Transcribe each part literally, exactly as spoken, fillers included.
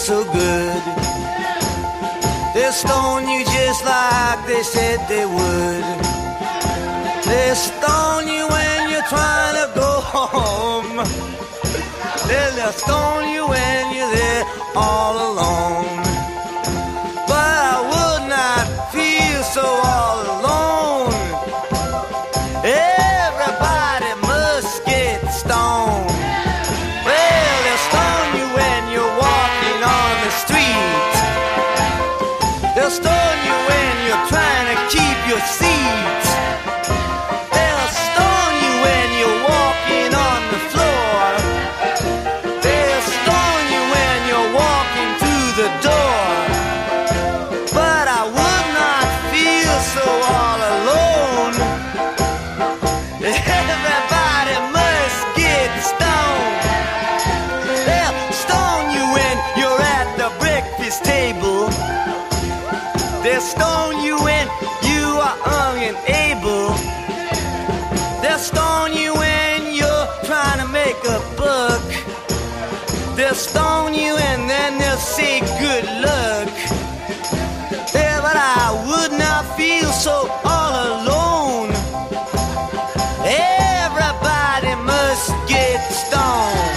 so good. They'll stone you just like they said they would. They'll stone you when you're trying to go home. They'll stone you when you're there all alone. But I would not feel so all alone. Everybody must get stoned. Well, they'll stone you when you're walking on the street. They'll stone you when you're trying to keep your seat. They'll stone you when you're walking on the floor. They'll stone you when you're walking through the door. But I would not feel so all alone. Everybody must get stoned. They'll stone you when you're at the breakfast table. They'll stone you when you are young and able. They'll stone you when you're trying to make a buck. They'll stone you and then they'll say good luck. Yeah, but I would not feel so all alone. Everybody must get stoned.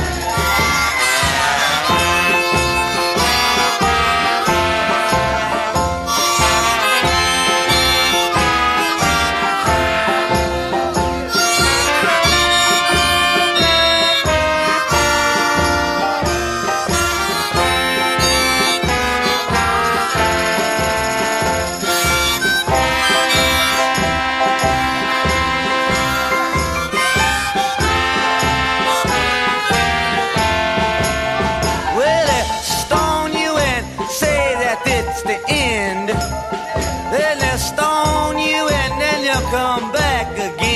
Well, they stone you and say that it's the end. Then they stone you and then you'll come back again.